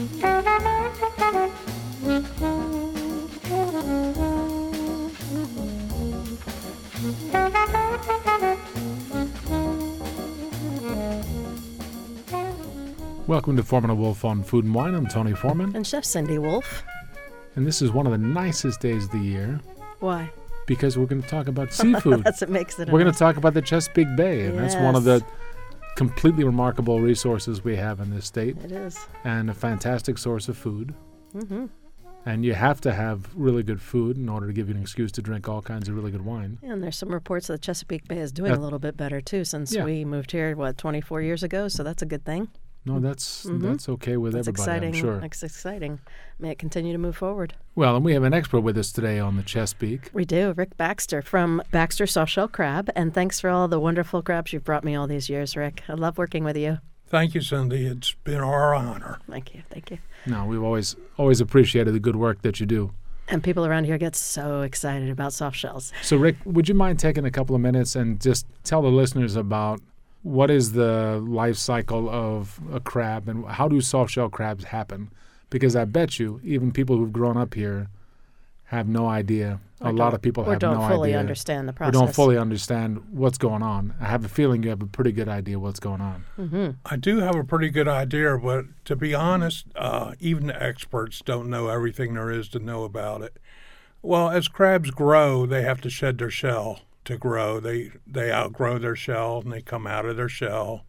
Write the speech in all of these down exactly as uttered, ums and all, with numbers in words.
Welcome to Foreman and Wolf on Food and Wine. I'm Tony Foreman. And Chef Cindy Wolf. And this is one of the nicest days of the year. Why? Because we're going to talk about seafood. That's what makes it. We're going to talk about the Chesapeake Bay. And yes. That's one of the completely remarkable resources we have in this state. It is. And a fantastic source of food. Mm-hmm. And you have to have really good food in order to give you an excuse to drink all kinds of really good wine. Yeah, and there's some reports that Chesapeake Bay is doing Uh, a little bit better, too, since yeah. we moved here, what, twenty-four years ago? So that's a good thing. No, that's Mm-hmm. that's okay with That's everybody, exciting. I'm sure. That's exciting. May it continue to move forward. Well, and we have an expert with us today on the Chesapeake. We do. Rick Baxter from Baxter Softshell Crab. And thanks for all the wonderful crabs you've brought me all these years, Rick. I love working with you. Thank you, Cindy. It's been our honor. Thank you. Thank you. No, we've always always appreciated the good work that you do. And people around here get so excited about soft shells. So, Rick, would you mind taking a couple of minutes and just tell the listeners about what is the life cycle of a crab and how do soft-shell crabs happen? Because I bet you even people who've grown up here have no idea. Or a lot of people or have don't no fully idea. understand the Or process. don't fully understand what's going on. I have a feeling you have a pretty good idea what's going on. Mm-hmm. I do have a pretty good idea, but to be honest, uh, even the experts don't know everything there is to know about it. Well, as crabs grow, they have to shed their shell to grow. They they outgrow their shell and they come out of their shell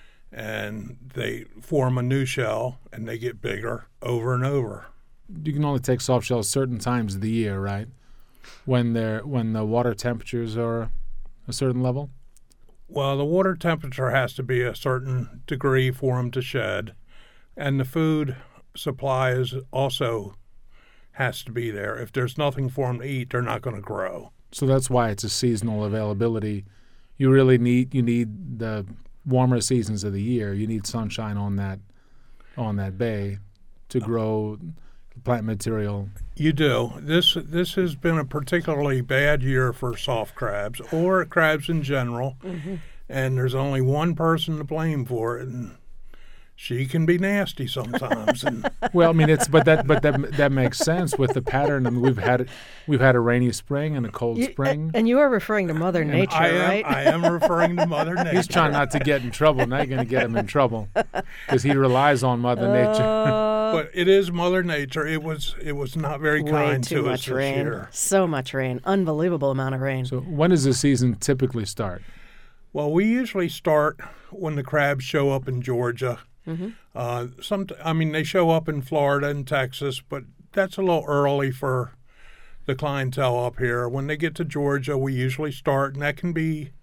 and they form a new shell and they get bigger over and over. You can only take soft shells certain times of the year, right? When they're when the water temperatures are a certain level? Well, the water temperature has to be a certain degree for them to shed, and the food supply is also has to be there. If there's nothing for them to eat, they're not going to grow. So that's why it's a seasonal availability. You really need you need the warmer seasons of the year. You need sunshine on that on that bay to grow plant material. You do. This this has been a particularly bad year for soft crabs or crabs in general, Mm-hmm. and there's only one person to blame for it, and she can be nasty sometimes. and Well, I mean it's but that but that that makes sense with the pattern. I mean we've had we've had a rainy spring and a cold You, spring. and you are referring to Mother Nature, I am, right? I am referring to Mother Nature. He's trying not to get in trouble. Now you're going to get him in trouble because he relies on Mother Nature. Uh, But it is Mother Nature. It was it was not very way kind too to much us this rain. year. So much rain. Unbelievable amount of rain. So when does the season typically start? Well, we usually start when the crabs show up in Georgia. Mm-hmm. Uh, some, I mean, they show up in Florida and Texas, but that's a little early for the clientele up here. When they get to Georgia, we usually start, and that can be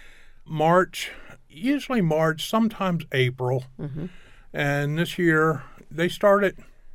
March, usually March, sometimes April. Mm-hmm. And this year, they started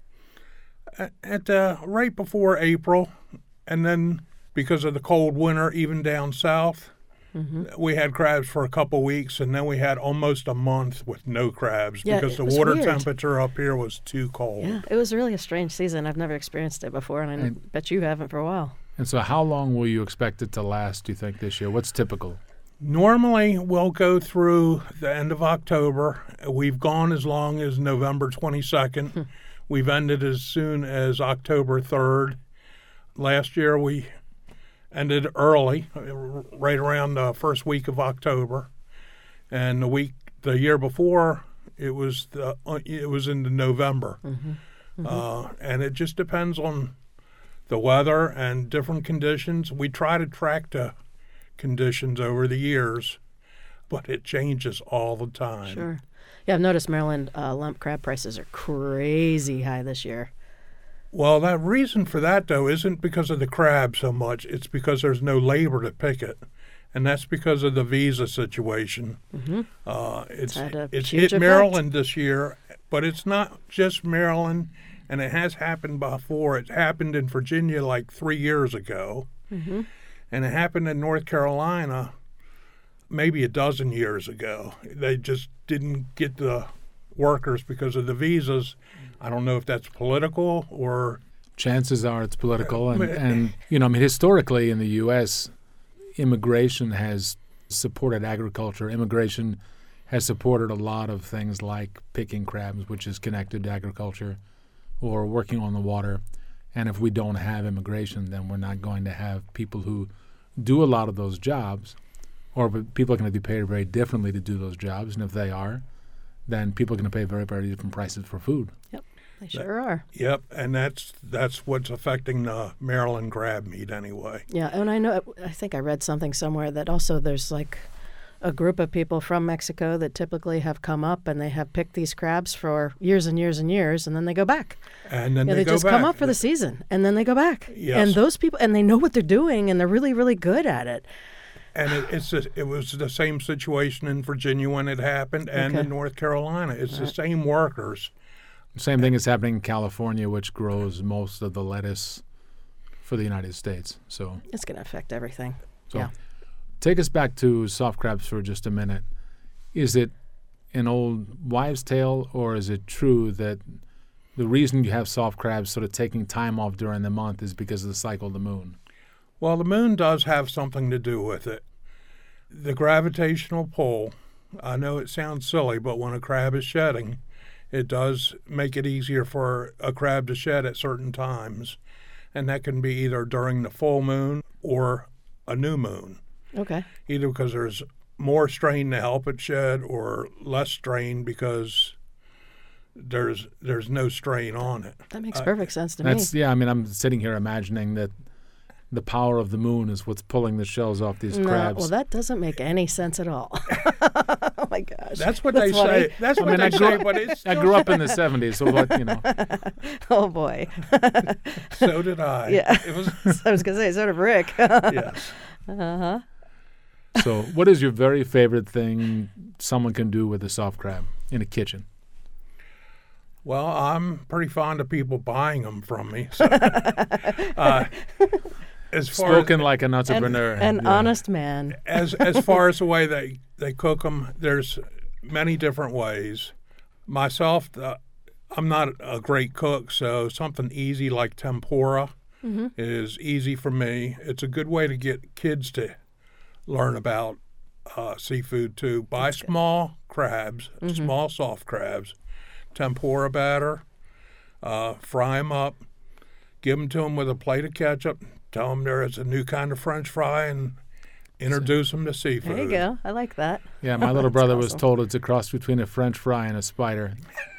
at, at uh, right before April, and then because of the cold winter, even down south, Mm-hmm. we had crabs for a couple weeks, and then we had almost a month with no crabs Yeah, because it the was water weird. temperature up here was too cold. Yeah, it was really a strange season. I've never experienced it before, and I And- bet you haven't for a while. And so how long will you expect it to last, do you think, this year? What's typical? Normally, we'll go through the end of October. We've gone as long as November twenty-second. We've ended as soon as October third. Last year, we ended early, right around the first week of October. And the week, the year before, it was the it was into November. Mm-hmm. Mm-hmm. Uh, and it just depends on the weather and different conditions. We try to track the conditions over the years, but it changes all the time. Sure. Yeah, I've noticed Maryland uh, lump crab prices are crazy high this year. Well, that reason for that, though, isn't because of the crab so much. It's because there's no labor to pick it. And that's because of the visa situation. Mm-hmm. Uh, it's had a it's huge hit effect. Maryland this year, but it's not just Maryland, and it has happened before. It happened in Virginia like three years ago, Mm-hmm. and it happened in North Carolina maybe a dozen years ago. They just didn't get the workers because of the visas. I don't know if that's political or... Chances are it's political. And, and you know, I mean, historically in the U S, immigration has supported agriculture. Immigration has supported a lot of things like picking crabs, which is connected to agriculture, or working on the water. And if we don't have immigration, then we're not going to have people who do a lot of those jobs, or people are going to be paid very differently to do those jobs. And if they are, then people are going to pay very, very different prices for food. Yep, they sure are. Yep, and that's that's what's affecting the Maryland crab meat anyway. Yeah, and I know, I think I read something somewhere that also there's like a group of people from Mexico that typically have come up and they have picked these crabs for years and years and years, and then they go back. And then yeah, they, they go just back. come up for the season, and then they go back. Yes. And those people, and they know what they're doing, and they're really, really good at it. And it, it's a, it was the same situation in Virginia when it happened, and Okay. in North Carolina. It's the same workers. Same thing is happening in California, which grows most of the lettuce for the United States. So, It's going to affect everything. so Yeah. take us back to soft crabs for just a minute. Is it an old wives' tale, or is it true that the reason you have soft crabs sort of taking time off during the month is because of the cycle of the moon? Well, the moon does have something to do with it. The gravitational pull, I know it sounds silly, but when a crab is shedding, it does make it easier for a crab to shed at certain times. And that can be either during the full moon or a new moon, Okay. either because there's more strain to help it shed or less strain because there's there's no strain on it. That makes Uh, perfect sense to That's me. yeah. I mean, I'm sitting here imagining that the power of the moon is what's pulling the shells off these No, crabs. well, that doesn't make any sense at all. oh, my gosh. That's what That's they funny. say. That's I what mean, I they grew say, up- but it's I still- grew up in the seventies, so what you know. Oh, boy. So did I. Yeah. It was. I was going to say, so did Rick. Yeah. Uh-huh. So, what is your very favorite thing someone can do with a soft crab in a kitchen? Well, I'm pretty fond of people buying them from me. So, uh, as far Spoken like an An, entrepreneur. an Yeah. honest man. as as far as the way they they cook them, there's many different ways. Myself, uh, I'm not a great cook, so something easy like tempura Mm-hmm. is easy for me. It's a good way to get kids to learn about uh, seafood too. Buy small crabs, Mm-hmm. small soft crabs, tempura batter, uh, fry them up, give them to them with a plate of ketchup. Tell them there is a new kind of French fry and introduce them to seafood. There you go. I like that. Yeah, my little brother was awesome. told it's a cross between a French fry and a spider.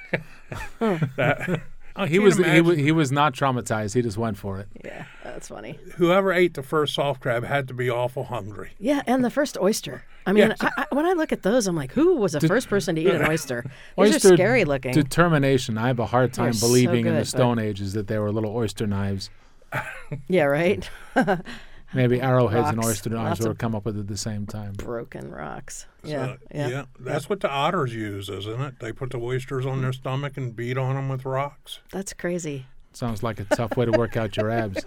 That, I He can't was he, imagine- was he was not traumatized. He just went for it. Yeah, that's funny. whoever ate the first soft crab had to be awful hungry. Yeah, and the first oyster. I mean, Yes. I, I, when I look at those, I'm like, who was the first person to eat an oyster? These Oyster are scary looking. Determination. I have a hard time They're so believing in good, the but- Stone Ages that they were little oyster knives. yeah, right? Maybe arrowheads and Rocks. oyster knives Lots were of- come up with at the same time. Broken rocks. So, Yeah, yeah. That's what the otters use, isn't it? They put the oysters on their stomach and beat on them with rocks. That's crazy. Sounds like a tough way to work out your abs.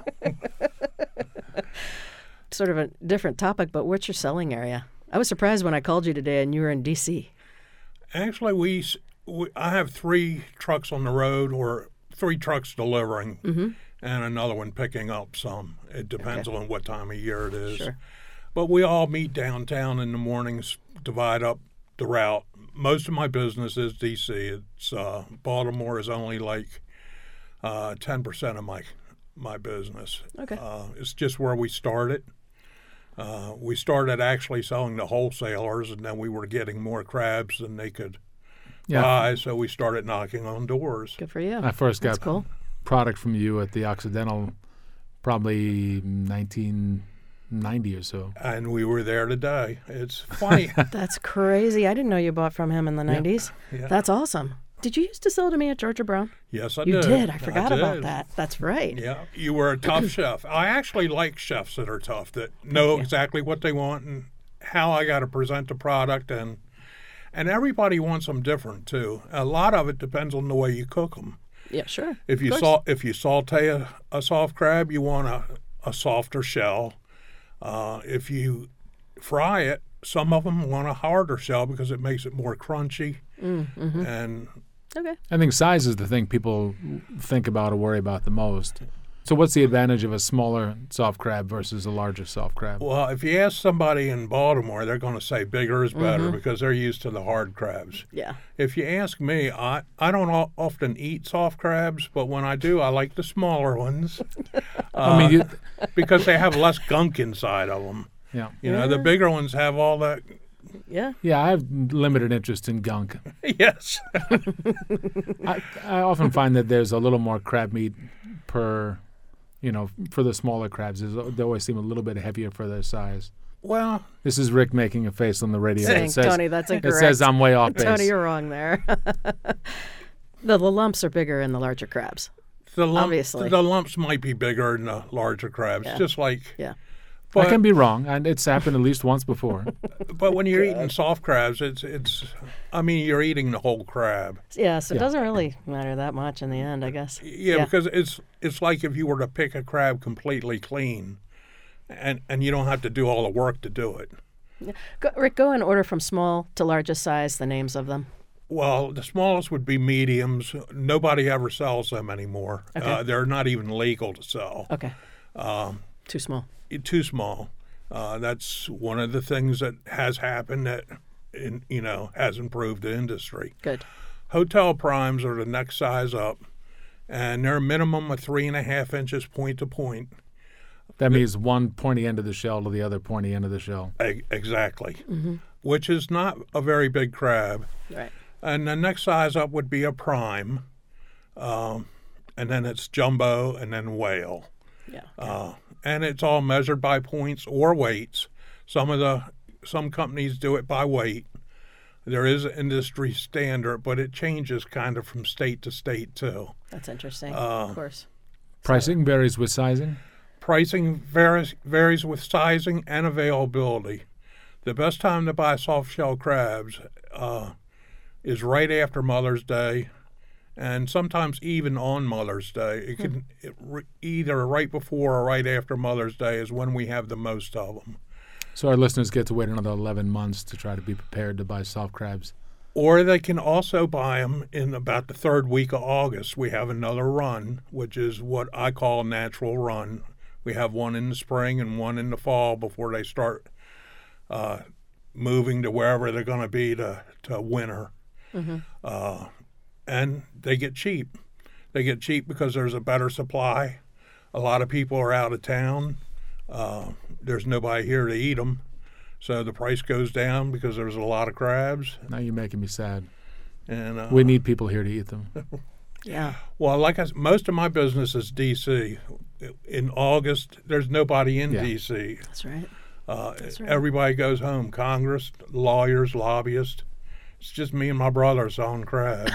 Sort of a different topic, but what's your selling area? I was surprised when I called you today and you were in D C. Actually, we, s- we I have three trucks on the road, or three trucks delivering, Mm-hmm. and another one picking up some. It depends Okay. on what time of year it is. Sure. But we all meet downtown in the mornings, divide up the route. Most of my business is D C. It's uh, Baltimore is only like uh, ten percent of my my business. Okay. Uh, it's just where we started. Uh, we started actually selling to wholesalers, and then we were getting more crabs than they could Yeah, buy, so we started knocking on doors. Good for you. I first That's got cool. product from you at the Occidental, probably nineteen ninety or so. And we were there today. It's funny. That's crazy. I didn't know you bought from him in the nineties. Yeah. That's awesome. Did you used to sell to me at Georgia Brown? Yes, I You did. did. I forgot about did. that. That's right. Yeah, you were a tough chef. I actually like chefs that are tough, that know exactly what they want and how I got to present the product, and and everybody wants them different too. A lot of it depends on the way you cook them. Yeah, sure. If you course. salt, if you saute a, a soft crab, you want a, a softer shell. Uh, if you fry it, some of them want a harder shell because it makes it more crunchy. Mm, mm-hmm. And Okay. I think size is the thing people think about or worry about the most. So what's the advantage of a smaller soft crab versus a larger soft crab? Well, if you ask somebody in Baltimore, they're going to say bigger is better Mm-hmm. because they're used to the hard crabs. Yeah. If you ask me, I, I don't o- often eat soft crabs, but when I do, I like the smaller ones I mean, you, because they have less gunk inside of them. yeah. You know, the Yeah. bigger ones have all that. Yeah. Yeah, I have limited interest in gunk. Yes. I, I often find that there's a little more crab meat per, you know, for the smaller crabs. There's- They always seem a little bit heavier for their size. Well, This is Rick making a face on the radio. Saying, It says, Tony, that's it incorrect. says I'm way off base. Tony, you're wrong there. the, the lumps are bigger in the larger crabs. the lump, Obviously. the lumps might be bigger in the larger crabs, Yeah. just like. Yeah. I But, can be wrong, and it's happened at least once before. but when you're eating soft crabs, it's it's. I mean, you're eating the whole crab. Yeah, so it Yeah. doesn't really matter that much in the end, I guess. Yeah, Yeah. because it's it's like if you were to pick a crab completely clean, and and you don't have to do all the work to do it. Go, Rick, go in order from small to largest size, the names of them. Well, the smallest would be mediums. Nobody ever sells them anymore. Okay. Uh, they're not even legal to sell. Okay. Um, Too small. too small. Uh, that's one of the things that has happened that, in, you know, has improved the industry. Good. Hotel primes are the next size up, and they're a minimum of three and a half inches point to point. That means one pointy end of the shell to the other pointy end of the shell. E- exactly, Mm-hmm. which is not a very big crab. Right. And the next size up would be a prime, um, and then it's jumbo, and then whale. Yeah. Uh, and it's all measured by points or weights. Some of the some companies do it by weight. There is an industry standard, but it changes kind of from state to state too. That's interesting. Uh, of course. Pricing varies with sizing. Pricing varies varies with sizing and availability. The best time to buy soft shell crabs uh, is right after Mother's Day, and sometimes even on Mother's Day. It can it, re- either right before or right after Mother's Day is when we have the most of them. So our listeners get to wait another eleven months to try to be prepared to buy soft crabs. Or they can also buy them in about the third week of August. We have another run, which is what I call a natural run. We have one in the spring and one in the fall before they start uh, moving to wherever they're going to be to, to winter. Mm-hmm. Uh, and they get cheap. They get cheap because there's a better supply. A lot of people are out of town. Uh, there's nobody here to eat them. So the price goes down because there's a lot of crabs. Now you're making me sad. And uh, We need people here to eat them. Yeah. Well, like I said, most of my business is D C. In August, there's nobody in Yeah. D C. That's right. Uh, That's right. Everybody goes home. Congress, lawyers, lobbyists. It's just me and my brother selling crabs.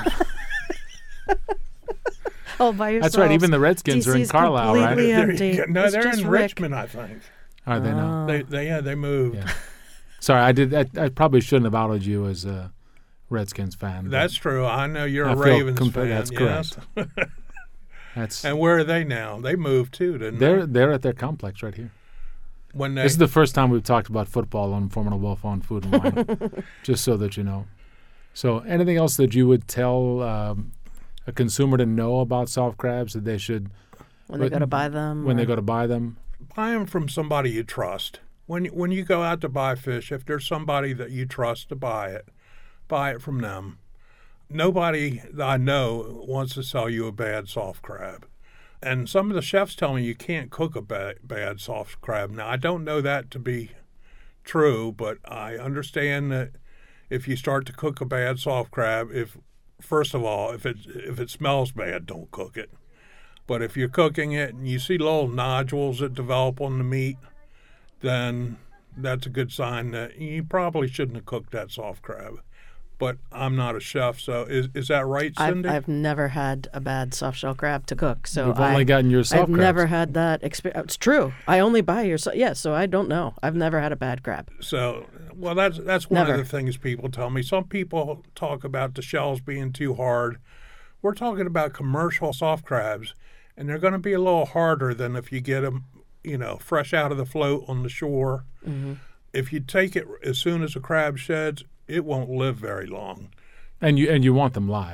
Oh, by yourself. That's right. Even the Redskins are in D C's Carlisle, right? completely They're- empty. no, It's they're just in Rick. Richmond, I think. Are they now? Oh. They, they, yeah, they moved. Yeah. Sorry, I did. I, I probably shouldn't have outed you as a Redskins fan. but That's true. I know you're I a feel Ravens compa- fan. that's yes. that's. And where are they now? They moved too, didn't They're they? they're at their complex right here. When they, This is the first time we've talked about football on Formula Wolf on Food and Wine, just so that you know. So, anything else that you would tell um, a consumer to know about soft crabs that they should When they But- go to buy them. when they or- go to buy them? buy them from somebody you trust. When when you go out to buy fish, if there's somebody that you trust to buy it, buy it from them. Nobody that I know wants to sell you a bad soft crab. And some of the chefs tell me you can't cook a bad, bad soft crab. Now, I don't know that to be true, but I understand that if you start to cook a bad soft crab, if first of all, if it if it smells bad, don't cook it. But if you're cooking it and you see little nodules that develop on the meat, then that's a good sign that you probably shouldn't have cooked that soft crab. But I'm not a chef, so is is that right, I've, Cindy? I've never had a bad soft shell crab to cook, so We've I, only gotten your soft I've crabs. never had that experience. It's true. I only buy your so yeah, so I don't know. I've never had a bad crab. So, well, that's that's one Never. of the things people tell me. Some people talk about the shells being too hard. We're talking about commercial soft crabs, and they're going to be a little harder than if you get them, you know, fresh out of the float on the shore. Mm-hmm. If you take it as soon as a crab sheds, it won't live very long. And you and you want them live.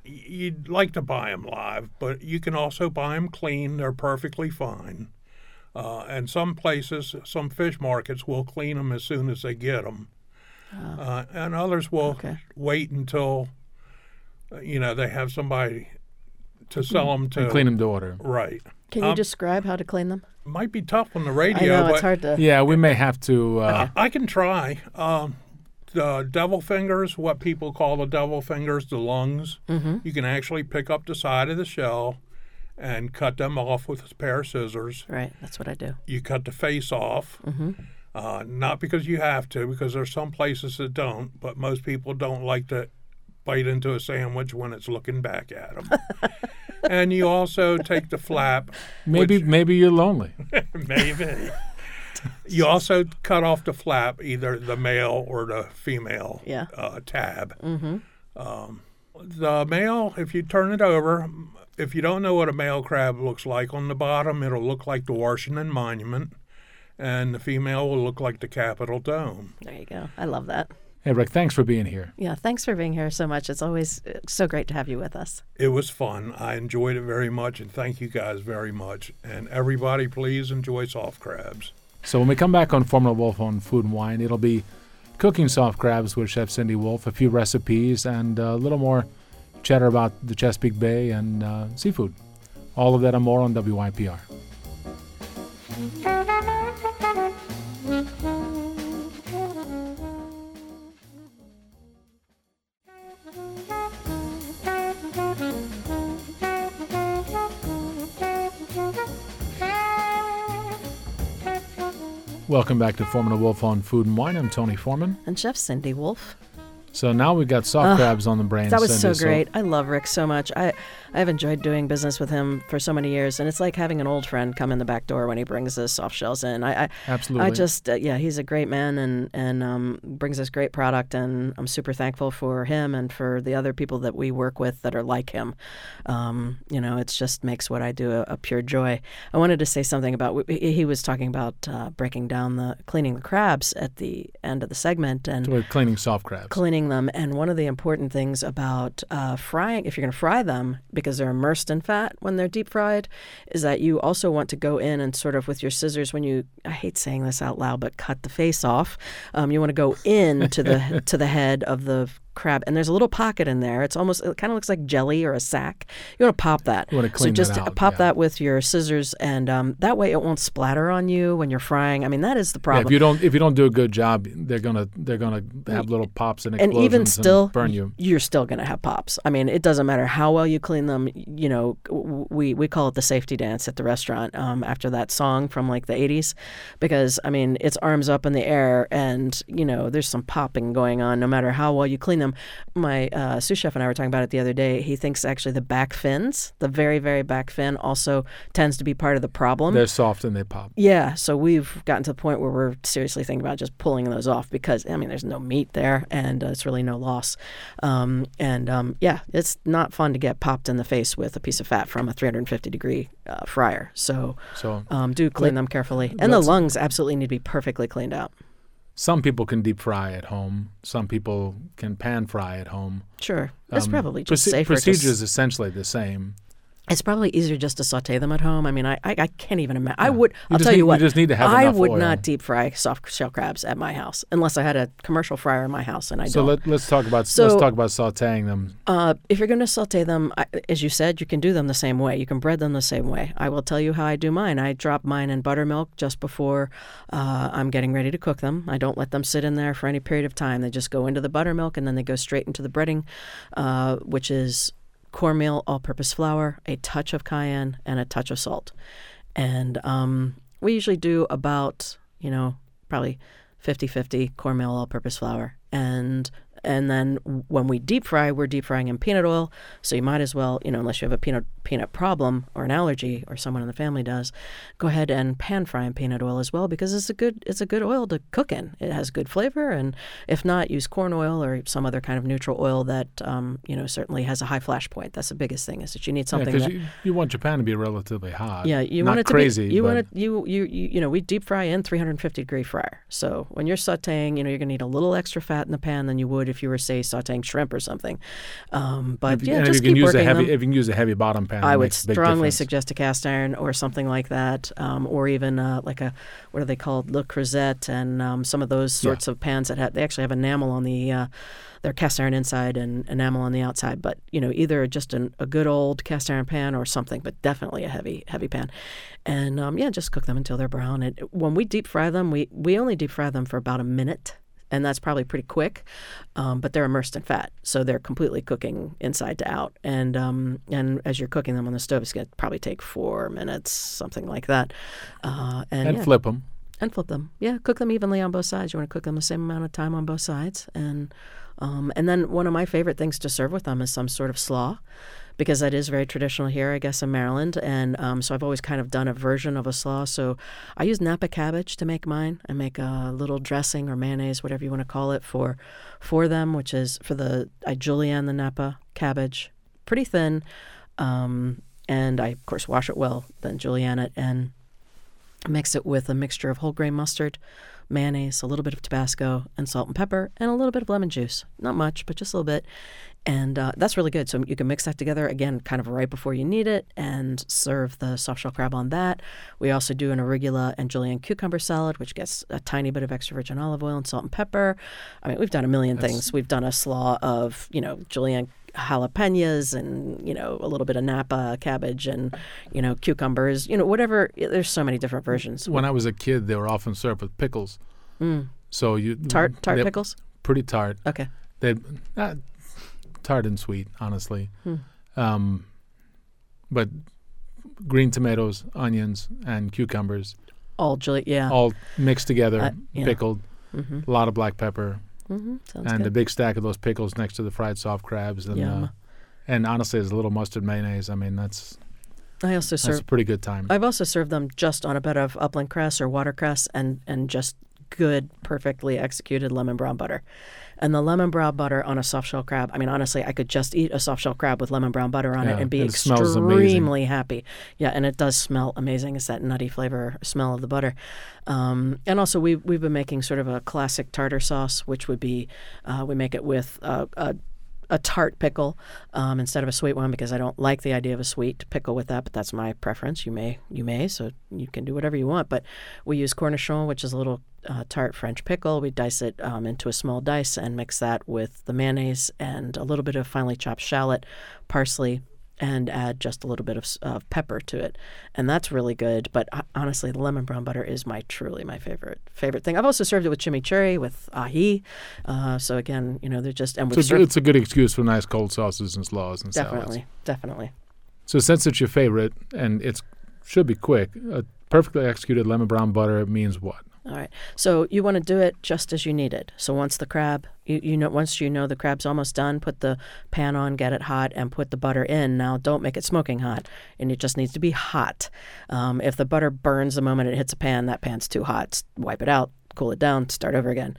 you'd like to buy them live, but you can also buy them clean. They're perfectly fine. Uh, and some places, some fish markets will clean them as soon as they get them. Oh. Uh, and others will okay. wait until, uh, you know, they have somebody to sell them to. And clean them to order. Right. Can you um, describe how to clean them? Might be tough on the radio. I know, but it's hard to... Yeah, we may have to... Uh, I, I can try. Um, the devil fingers, what people call the devil fingers, the lungs, mm-hmm. you can actually pick up the side of the shell and cut them off with a pair of scissors. Right, that's what I do. You cut the face off. Mm-hmm. Uh, not because you have to, because there's some places that don't, but most people don't like to bite into a sandwich when it's looking back at them. And you also take the flap. maybe which, maybe you're lonely. Maybe. You also cut off the flap, either the male or the female yeah. uh, tab. Mm-hmm. Um, the male, if you turn it over, if you don't know what a male crab looks like, on the bottom it'll look like the Washington Monument, and the female will look like the Capitol Dome. There you go. I love that. Hey, Rick, thanks for being here. Yeah, thanks for being here so much. It's always so great to have you with us. It was fun. I enjoyed it very much, and thank you guys very much. And everybody, please enjoy soft crabs. So when we come back on Formula Wolf on Food and Wine, it'll be cooking soft crabs with Chef Cindy Wolf, a few recipes, and a little more chatter about the Chesapeake Bay and uh, seafood. All of that and more on W Y P R. Welcome back to Foreman and Wolf on Food and Wine. I'm Tony Foreman. And Chef Cindy Wolf. So now we've got soft uh, crabs on the brain. That was Cindy, so great. So. I love Rick so much. I, I've enjoyed doing business with him for so many years, and it's like having an old friend come in the back door when he brings his soft shells in. I, I Absolutely. I just, uh, yeah, he's a great man and, and um, brings us great product, and I'm super thankful for him and for the other people that we work with that are like him. Um, you know, it just makes what I do a, a pure joy. I wanted to say something about, he was talking about uh, breaking down the, cleaning the crabs at the end of the segment. And so we're cleaning soft crabs. Cleaning them, and one of the important things about uh, frying, if you're going to fry them, because they're immersed in fat when they're deep fried, is that you also want to go in and sort of with your scissors, when you, I hate saying this out loud, but cut the face off, um, you want to go in to the to the head of the crab, and there's a little pocket in there. It's almost, it kind of looks like jelly or a sack. You want to pop that. You want to clean so just that out, pop yeah. that with your scissors, and um, that way it won't splatter on you when you're frying. I mean, that is the problem. Yeah, if you don't, if you don't do a good job, they're gonna they're gonna have little pops and explosions and even still and burn you. You're still gonna have pops. I mean, it doesn't matter how well you clean them. You know, we we call it the safety dance at the restaurant um, after that song from like the eighties, because I mean, it's arms up in the air, and you know, there's some popping going on no matter how well you clean them. My uh, sous chef and I were talking about it the other day. He thinks actually the back fins, the very, very back fin, also tends to be part of the problem. They're soft and they pop. Yeah, so we've gotten to the point where we're seriously thinking about just pulling those off because, I mean, there's no meat there and uh, it's really no loss. Um, and um, yeah, it's not fun to get popped in the face with a piece of fat from a three hundred fifty degree uh, fryer. So, so um, do clean let, them carefully. And the lungs absolutely need to be perfectly cleaned out. Some people can deep fry at home. Some people can pan fry at home. Sure. That's um, probably just proce- safer. Procedure is essentially the same. It's probably easier just to saute them at home. I mean, I I, I can't even imagine. Yeah. I would. I'll tell need, you what. You just need to have I enough would oil. not deep fry soft shell crabs at my house unless I had a commercial fryer in my house, and I so don't. So let, let's talk about so, let's talk about sautéing them. Uh, if you're going to saute them, I, as you said, you can do them the same way. You can bread them the same way. I will tell you how I do mine. I drop mine in buttermilk just before uh, I'm getting ready to cook them. I don't let them sit in there for any period of time. They just go into the buttermilk, and then they go straight into the breading, uh, which is cornmeal all-purpose flour, a touch of cayenne, and a touch of salt. And um, we usually do about, you know, probably fifty-fifty cornmeal all-purpose flour. And and then when we deep fry, we're deep frying in peanut oil. So you might as well, you know, unless you have a peanut peanut problem or an allergy or someone in the family does, go ahead and pan fry in peanut oil as well, because it's a good it's a good oil to cook in. It has good flavor, and if not, use corn oil or some other kind of neutral oil that um, you know, certainly has a high flash point. That's the biggest thing, is that you need something. Yeah, that you, you want your pan to be relatively hot. Yeah, you not want it to crazy. Be, you but... want it. You, you you you know, we deep fry in three hundred fifty degree fryer. So when you're sautéing, you know, you're gonna need a little extra fat in the pan than you would would if you were, say, sautéing shrimp or something. Um, but if you, yeah, and just if you can keep use a working heavy, them. if you can use a heavy bottom pan, I it would makes a big strongly difference. suggest a cast iron or something like that, um, or even uh, like a what are they called, Le Creuset, and um, some of those sorts Yeah. of pans that have, they actually have enamel on the. Uh, they're cast iron inside and enamel on the outside, but you know, either just an, a good old cast iron pan or something, but definitely a heavy heavy pan, and um, yeah, just cook them until they're brown. And when we deep fry them, we we only deep fry them for about a minute. And that's probably pretty quick, um, but they're immersed in fat, so they're completely cooking inside to out. And um, and as you're cooking them on the stove, it's going to probably take four minutes, something like that. Uh, and And yeah, flip them. and flip them. Yeah, cook them evenly on both sides. You want to cook them the same amount of time on both sides. And um, and then one of my favorite things to serve with them is some sort of slaw, because that is very traditional here, I guess, in Maryland. And um, so I've always kind of done a version of a slaw. So I use Napa cabbage to make mine. I make a little dressing or mayonnaise, whatever you want to call it, for for them, which is for the, I julienne the Napa cabbage, pretty thin. Um, and I, of course, wash it well, then julienne it, and mix it with a mixture of whole grain mustard, mayonnaise, a little bit of Tabasco, and salt and pepper, and a little bit of lemon juice. Not much, but just a little bit. And uh, that's really good. So you can mix that together, again, kind of right before you need it, and serve the soft shell crab on that. We also do an arugula and julienne cucumber salad, which gets a tiny bit of extra virgin olive oil and salt and pepper. I mean, we've done a million That's... things. We've done a slaw of, you know, julienne jalapenos and, you know, a little bit of Napa cabbage and, you know, cucumbers, you know, whatever. There's so many different versions. When I was a kid, they were often served with pickles. Mm. So you Tart, tart pickles? Pretty tart. Okay. They uh, tart and sweet, honestly. Hmm. Um, but green tomatoes, onions, and cucumbers, All julienne, yeah. all mixed together, Uh, yeah. pickled. Mm-hmm. A lot of black pepper, Mm-hmm. Sounds and a good. big stack of those pickles next to the fried soft crabs. And Yum. uh, and honestly, there's a little mustard mayonnaise. I mean, that's I also that's serve. a pretty good time. I've also served them just on a bed of upland cress or watercress, and and just good, perfectly executed lemon brown butter. And the lemon brown butter on a soft shell crab, I mean, honestly, I could just eat a soft shell crab with lemon brown butter on Yeah, it and be it smells amazing. extremely happy. Yeah, and it does smell amazing. It's that nutty flavor smell of the butter. Um, and also, we've, we've been making sort of a classic tartar sauce, which would be, uh, we make it with uh, a a tart pickle um, instead of a sweet one, because I don't like the idea of a sweet pickle with that, but that's my preference. You may, you may, so you can do whatever you want. But we use cornichon, which is a little uh, tart French pickle. We dice it um, into a small dice and mix that with the mayonnaise and a little bit of finely chopped shallot, parsley, and add just a little bit of uh, pepper to it. And that's really good. But uh, honestly, the lemon brown butter is my truly my favorite favorite thing. I've also served it with chimichurri, with ají. Uh, so again, you know, they're just... and So we've it's, served, it's a good excuse for nice cold sauces and slaws and definitely, salads. definitely. So since it's your favorite and it should be quick, a perfectly executed lemon brown butter means what? All right. So you want to do it just as you need it. So once the crab, you, you know, once you know the crab's almost done, put the pan on, get it hot, and put the butter in. Now, don't make it smoking hot, and it just needs to be hot. Um, if the butter burns the moment it hits a pan, that pan's too hot. S- Wipe it out, cool it down, start over again.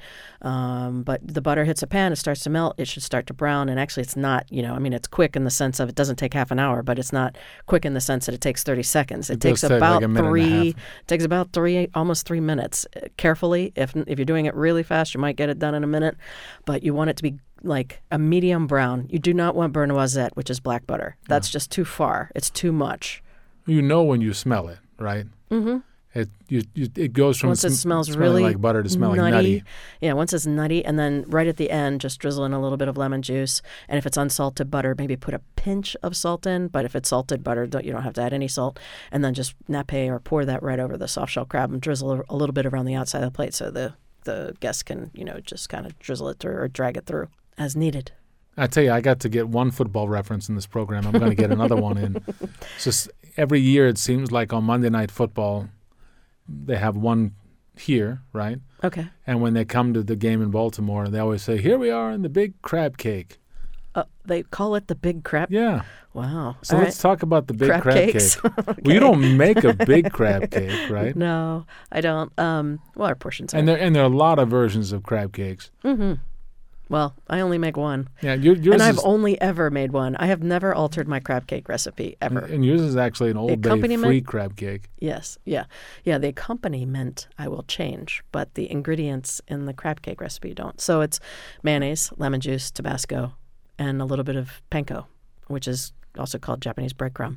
Um, but the butter hits a pan, it starts to melt, it should start to brown. And actually, it's not, you know, I mean, it's quick in the sense of it doesn't take half an hour, but it's not quick in the sense that it takes thirty seconds. It, It takes does take about like a minute and a three. half. takes about three, almost three minutes. Uh, Carefully, if if you're doing it really fast, you might get it done in a minute, but you want it to be like a medium brown. You do not want beurre noisette, which is black butter. That's just too far. It's too much. You know when you smell it, right? Mm-hmm. It you, you it goes from Once it sm- smells smelling really like butter to smelling nutty, nutty. Yeah, once it's nutty, and then right at the end, just drizzle in a little bit of lemon juice. And if it's unsalted butter, maybe put a pinch of salt in. But if it's salted butter, don't, you don't have to add any salt. And then just nappe or pour that right over the soft shell crab and drizzle a little bit around the outside of the plate so the the guest can, you know, just kind of drizzle it through or drag it through as needed. I tell you, I got to get one football reference in this program. I'm going to get another one in. It's just every year it seems like on Monday Night Football, they have one here, right? Okay. And when they come to the game in Baltimore, they always say, "Here we are in the big crab cake." Uh, they call it the big crab. Yeah. Wow. So All let's right. talk about the big Crab crab, cakes. cake. Okay. Well, you don't make a big crab cake, right? No, I don't. Um, well, our portions are. And there and there are a lot of versions of crab cakes. Mm-hmm. Well, I only make one. Yeah, your, yours and I've is, only ever made one. I have never altered my crab cake recipe, ever. and yours is actually an Old Bay accompaniment- free crab cake. Yes, yeah. Yeah, the accompaniment I will change, but the ingredients in the crab cake recipe don't. So it's mayonnaise, lemon juice, Tabasco, and a little bit of panko, which is also called Japanese breadcrumb.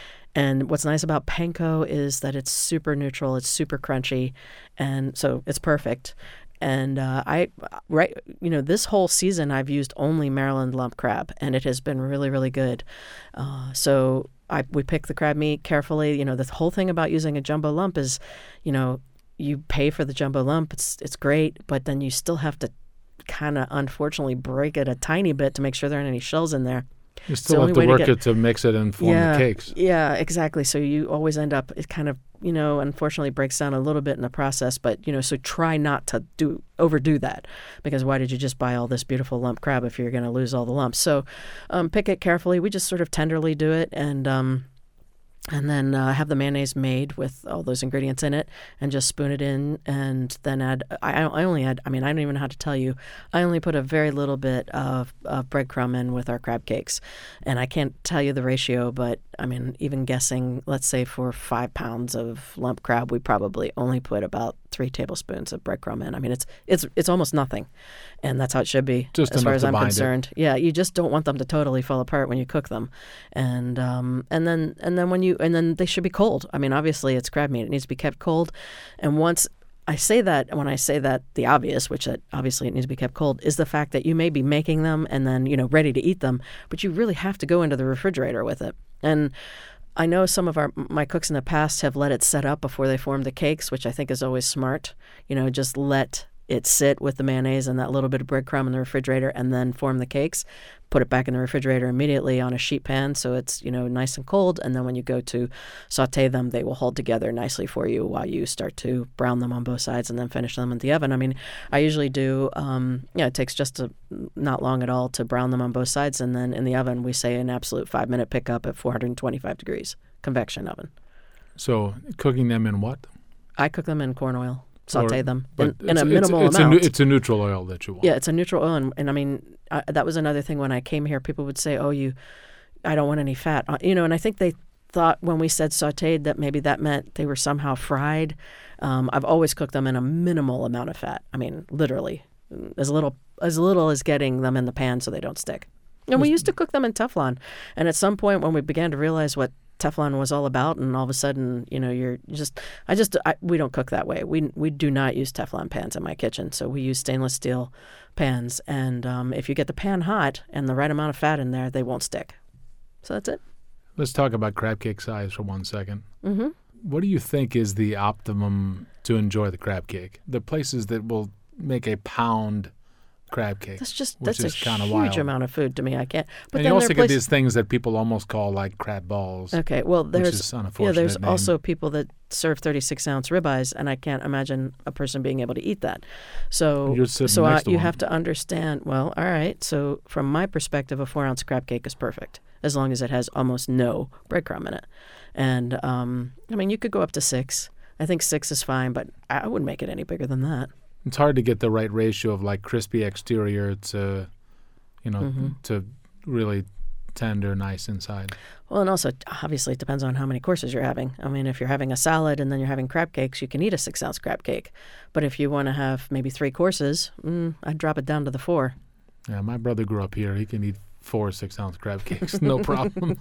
And what's nice about panko is that it's super neutral, it's super crunchy, and so it's perfect. And uh, I, right, you know, this whole season I've used only Maryland lump crab, and it has been really, really good. Uh, so I we pick the crab meat carefully. You know, the whole thing about using a jumbo lump is, you know, you pay for the jumbo lump. It's it's great, but then you still have to kind of unfortunately break it a tiny bit to make sure there aren't any shells in there. You It's the still have only to way to work get- it to mix it and form yeah, the cakes. Yeah, exactly. So you always end up, it kind of, you know, unfortunately breaks down a little bit in the process. But, you know, so try not to do overdo that, because why did you just buy all this beautiful lump crab if you're going to lose all the lumps? So um, pick it carefully. We just sort of tenderly do it, and um, and then uh, have the mayonnaise made with all those ingredients in it, and just spoon it in, and then add. I, I only add. I mean, I don't even know how to tell you. I only put a very little bit of, of breadcrumb in with our crab cakes, and I can't tell you the ratio. But I mean, even guessing, let's say for five pounds of lump crab, we probably only put about three tablespoons of breadcrumb in. I mean, it's it's it's almost nothing, and that's how it should be, Just as far enough as to I'm bind it. concerned. Yeah, you just don't want them to totally fall apart when you cook them, and um, and then and then when you and then they should be cold. I mean, obviously it's crab meat; it needs to be kept cold. And once I say that, when I say that, the obvious, which that obviously it needs to be kept cold, is the fact that you may be making them and then you know ready to eat them, but you really have to go into the refrigerator with it. And I know some of our my cooks in the past have let it set up before they form the cakes, which I think is always smart. You know, just let it sit with the mayonnaise and that little bit of breadcrumb in the refrigerator, and then form the cakes. Put it back in the refrigerator immediately on a sheet pan, so it's you know nice and cold. And then when you go to saute them, they will hold together nicely for you while you start to brown them on both sides and then finish them in the oven. I mean, I usually do. Um, yeah, it takes just a, not long at all to brown them on both sides, and then in the oven we say an absolute five minute pickup at four hundred twenty-five degrees convection oven. So cooking them in what? I cook them in corn oil, saute Or- them but in, in it's- a it's- minimal it's A, amount. nu- it's a neutral oil that you want. Yeah, it's a neutral oil, and, and I mean I, that was another thing when I came here. People would say, "Oh, you, I don't want any fat," uh, you know, and I think they thought when we said sautéed that maybe that meant they were somehow fried. Um, I've always cooked them in a minimal amount of fat. I mean, literally as little as little as getting them in the pan so they don't stick. And we used to cook them in Teflon, and at some point when we began to realize what Teflon was all about, and all of a sudden, you know, you're just, I just, I, we don't cook that way. We we do not use Teflon pans in my kitchen, so we use stainless steel pans. And um, if you get the pan hot and the right amount of fat in there, they won't stick. So that's it. Let's talk about crab cake size for one second. Mm-hmm. What do you think is the optimum to enjoy the crab cake? The places that will make a pound crab cake. That's just which that's is a kinda huge wild. amount of food to me. I can't. But and then you also there are get places, these things that people almost call like crab balls, okay, well, which there's is an yeah, unfortunate there's name. also people that serve thirty-six ounce ribeyes, and I can't imagine a person being able to eat that. So, You're sitting so next uh, to you one. have to understand. Well, all right. So, from my perspective, a four ounce crab cake is perfect as long as it has almost no breadcrumb in it. And um, I mean, you could go up to six. I think six is fine, but I wouldn't make it any bigger than that. It's hard to get the right ratio of like crispy exterior to, you know, Mm-hmm. to really tender, nice inside. Well, and also, obviously, it depends on how many courses you're having. I mean, if you're having a salad and then you're having crab cakes, you can eat a six ounce crab cake. But if you want to have maybe three courses, mm, I'd drop it down to the four. Yeah, my brother grew up here. He can eat four six-ounce crab cakes, no problem.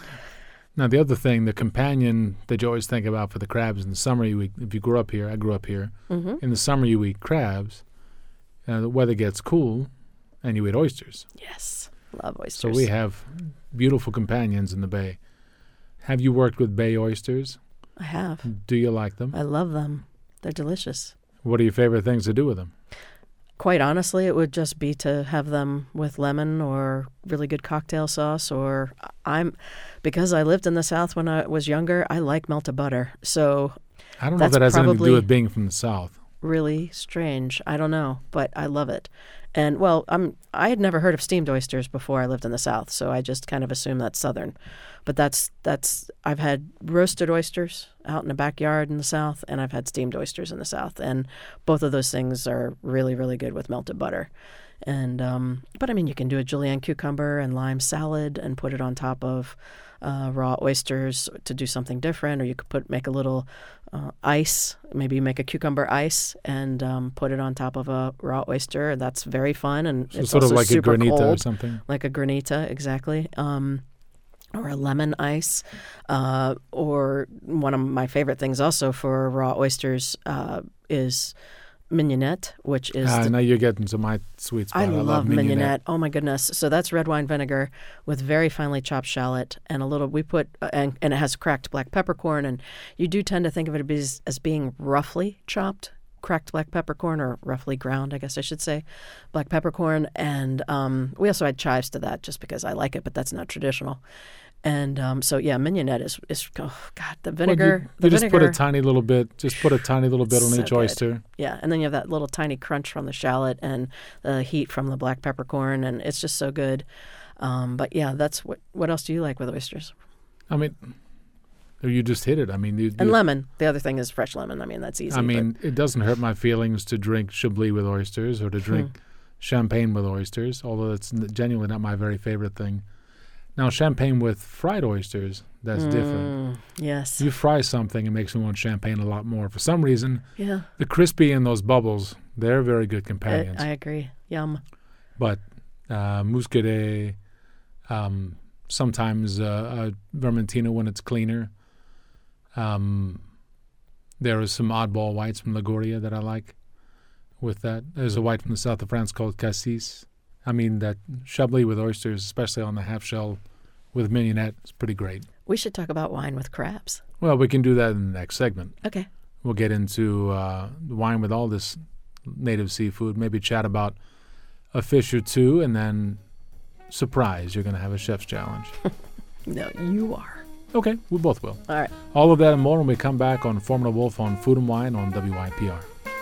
Now, the other thing, the companion that you always think about for the crabs in the summer, you eat, if you grew up here, I grew up here. Mm-hmm. In the summer, you eat crabs. Uh, the weather gets cool, and you eat oysters. Yes, love oysters. So we have beautiful companions in the bay. Have you worked with bay oysters? I have. Do you like them? I love them. They're delicious. What are your favorite things to do with them? Quite honestly, it would just be to have them with lemon or really good cocktail sauce. Or I'm, because I lived in the South when I was younger, I like melted butter. So I don't know if That's that has anything to probably- do with being from the South. really strange. I don't know, but I love it. And well, I'm I had never heard of steamed oysters before I lived in the South, so I just kind of assumed that's Southern. But that's that's I've had roasted oysters out in the backyard in the South, and I've had steamed oysters in the South, and both of those things are really really good with melted butter. And um, but I mean, you can do a julienne cucumber and lime salad and put it on top of uh, raw oysters to do something different. Or you could put make a little uh, ice, maybe make a cucumber ice and um, put it on top of a raw oyster. That's very fun, and So it's sort of also like a super granita or cold, something. like a granita, exactly. Um, or a lemon ice, uh, or one of my favorite things also for raw oysters uh, is mignonette, which is Ah, the, now you're getting to my sweet spot. I, love mignonette. mignonette. Oh my goodness! So that's red wine vinegar with very finely chopped shallot and a little. We put uh, and and it has cracked black peppercorn, and you do tend to think of it as as being roughly chopped. Cracked black peppercorn, or roughly ground, I guess I should say, black peppercorn, and um, we also add chives to that just because I like it, but that's not traditional. And um, so, yeah, mignonette is, is oh, God, the Well, vinegar. you, the you just vinegar, put a tiny little bit. Just put a tiny little bit on So each good. oyster. Yeah, and then you have that little tiny crunch from the shallot and the heat from the black peppercorn, and it's just so good. Um, but yeah, that's what. What else do you like with oysters? I mean, you just hit it. I mean, you, And you, ленThe other thing is fresh lemon. I mean, that's easy. I mean, it doesn't hurt my feelings to drink Chablis with oysters or to drink champagne with oysters, although it's n- genuinely not my very favorite thing. Now, champagne with fried oysters, that's but, different. mm, yes. You fry something, it makes me want champagne a lot more. For some reason, yeah, the crispy and those bubbles, they're very good I, companions. I agree. Yum. But uh, Muscadet, um, sometimes uh, uh, Vermentino when it's cleaner. Um, there is some oddball whites from Liguria that I like with that. There's a white from the south of France called Cassis. I mean, that Chablis with oysters, especially on the half shell with mignonette, is pretty great. We should talk about wine with crabs. Well, we can do that in the next segment. Okay. We'll get into uh, wine with all this native seafood, maybe chat about a fish or two, and then, surprise, you're going to have a chef's challenge. No, you are. Okay, we both will. All right. All of that and more when we come back on Formula Wolf on Food and Wine on W I P R.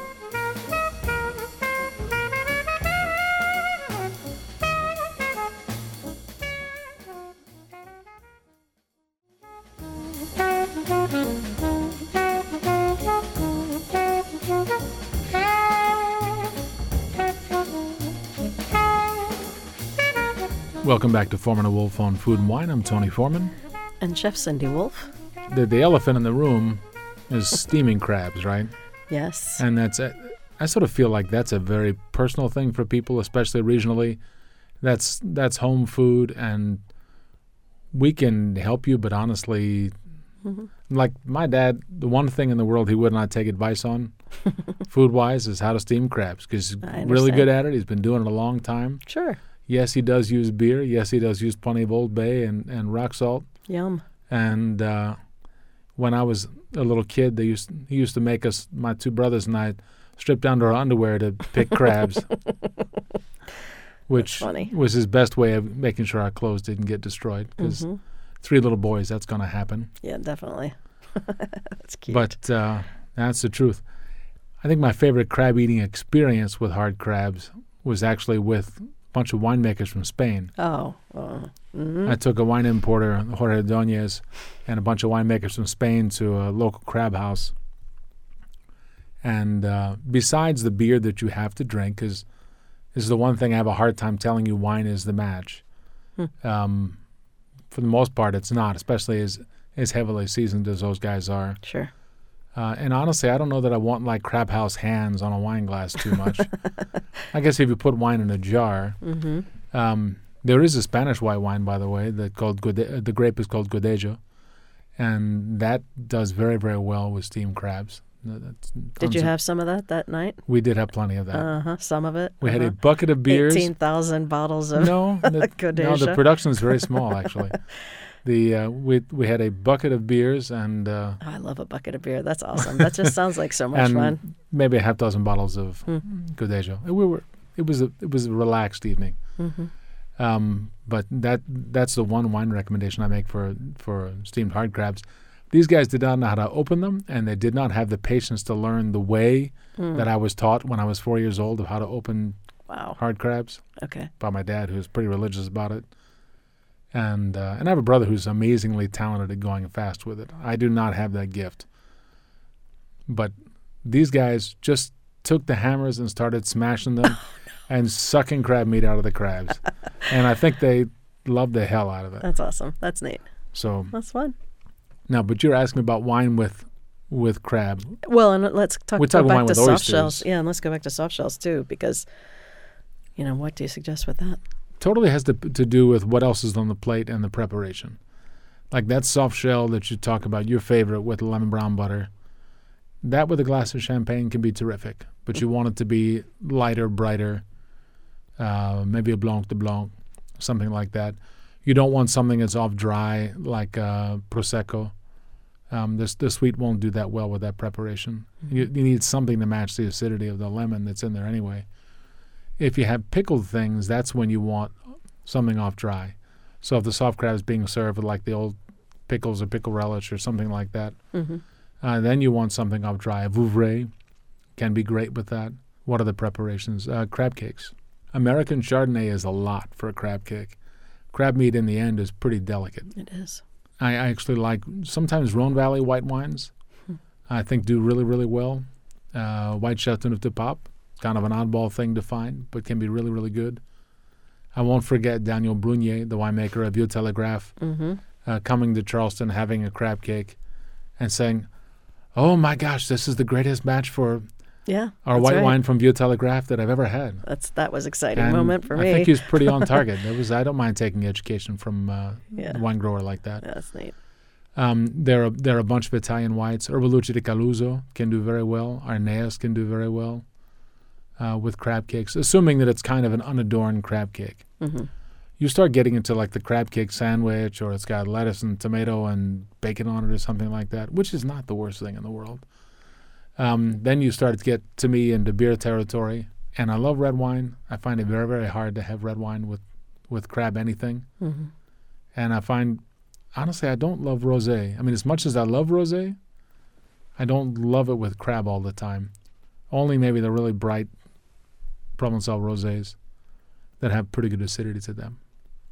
Welcome back to Formula Wolf on Food and Wine. I'm Tony Foreman. And Chef Cindy Wolf. The, the elephant in the room is steaming crabs, right? Yes. And that's a, I sort of feel like that's a very personal thing for people, especially regionally. That's that's home food, and we can help you, but honestly, Mm-hmm. like my dad, the one thing in the world he would not take advice on, food-wise, is how to steam crabs, because he's I really understand. good at it. He's been doing it a long time. Sure. Yes, he does use beer. Yes, he does use plenty of Old Bay and, and rock salt. Yum. And uh, when I was a little kid, they used he used to make us, my two brothers and I, strip down to our underwear to pick crabs, which funny. was his best way of making sure our clothes didn't get destroyed. Because hmm three little boys, that's going to happen. Yeah, definitely. That's cute. But uh, that's the truth. I think my favorite crab eating experience with hard crabs was actually with a bunch of winemakers from Spain. oh. Uh, hmm I took a wine importer, Jorge Ordóñez, and a bunch of winemakers from Spain to a local crab house. And uh, besides the beer that you have to drink, because this is the one thing I have a hard time telling you, wine is the match. Hmm. Um, for the most part, it's not, especially as, as heavily seasoned as those guys are. Sure. Uh, and honestly, I don't know that I want like crab house hands on a wine glass too much. I guess if you put wine in a jar. Mm-hmm. Um, there is a Spanish white wine, by the way, that called Gode- uh, the grape is called Godejo, and that does very, very well with steamed crabs. Uh, that's Did tons you of- have some of that that night? We did have plenty of that. Uh huh. Some of it. we had a uh-huh. bucket of beers. eighteen thousand bottles of. No, the, no, the Godeja. production is very small, actually. The uh, we we had a bucket of beers and uh, Oh, I love a bucket of beer. That's awesome. That just sounds like so much and fun. maybe a half dozen bottles of Hmm. Godejo. And we were it was a it was a relaxed evening. Mm-hmm. Um, but that that's the one wine recommendation I make for for steamed hard crabs. These guys did not know how to open them, and they did not have the patience to learn the way Mm. that I was taught when I was four years old of how to open Wow. hard crabs Okay. by my dad, who's pretty religious about it. And uh, and I have a brother who's amazingly talented at going fast with it. I do not have that gift. But these guys just took the hammers and started smashing them. and sucking crab meat out of the crabs. And I think they love the hell out of it. That's awesome. That's neat. So That's fun. now, but you're asking about wine with with crab. Well, and let's talk We're go talking back wine to with soft oysters. shells. Yeah, and let's go back to soft shells too, because you know, what do you suggest with that? Totally has to to do with what else is on the plate and the preparation. Like that soft shell that you talk about, your favorite with lemon brown butter. That with a glass of champagne can be terrific, but you want it to be lighter, brighter, uh, maybe a Blanc de Blanc, something like that. You don't want something that's off dry like uh, Prosecco. Um, this the sweet won't do that well with that preparation. Mm-hmm. You, you need something to match the acidity of the lemon that's in there anyway. If you have pickled things, that's when you want something off dry. So if the soft crab is being served with like the old pickles or pickle relish or something like that, Mm-hmm. uh, then you want something off dry. A Vouvray can be great with that. What are the preparations? Uh, crab cakes. American Chardonnay is a lot for a crab cake. Crab meat in the end is pretty delicate. It is. I, I actually like sometimes Rhone Valley white wines. Hmm. I think do really, really well. Uh, white Chateauneuf de Pape, kind of an oddball thing to find, but can be really, really good. I won't forget Daniel Brunier, the winemaker of Vieux Telegraphe, Mm-hmm. uh, coming to Charleston, having a crab cake, and saying, "Oh my gosh, this is the greatest batch for Yeah. our that's white right. wine from Vieux Telegraphe that I've ever had." That's that was exciting And moment for I me. think he was pretty on target. It was. I don't mind taking education from uh, Yeah. a wine grower like that. Yeah, that's neat. Um, there are there are a bunch of Italian whites. Erbaluce di Caluso can do very well. Arneas can do very well uh, with crab cakes, assuming that it's kind of an unadorned crab cake. Mm-hmm. You start getting into like the crab cake sandwich, or it's got lettuce and tomato and bacon on it or something like that, which is not the worst thing in the world. Um, then you start to get, to me, into beer territory. And I love red wine. I find it very, very hard to have red wine with, with crab anything. Mm-hmm. And I find, honestly, I don't love rosé. I mean, as much as I love rosé, I don't love it with crab all the time. Only maybe the really bright Provençal rosés that have pretty good acidity to them.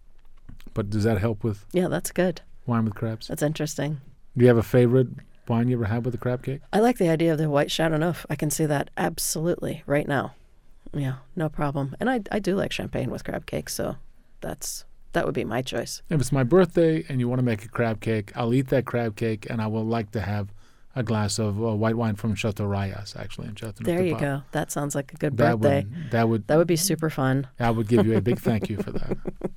But does that help with Yeah, that's good. wine with crabs? That's interesting. Do you have a favorite wine you ever had with a crab cake? I like the idea of the white Chateauneuf. I can see that absolutely right now. Yeah, no problem. And I I do like champagne with crab cake, so that's that would be my choice. If it's my birthday and you want to make a crab cake, I'll eat that crab cake, and I will like to have a glass of uh, white wine from Chateau Rayas, actually, in Chateauneuf There du you Pape. go. That sounds like a good That birthday. would, that would, That would be super fun. I would give you a big thank you for that.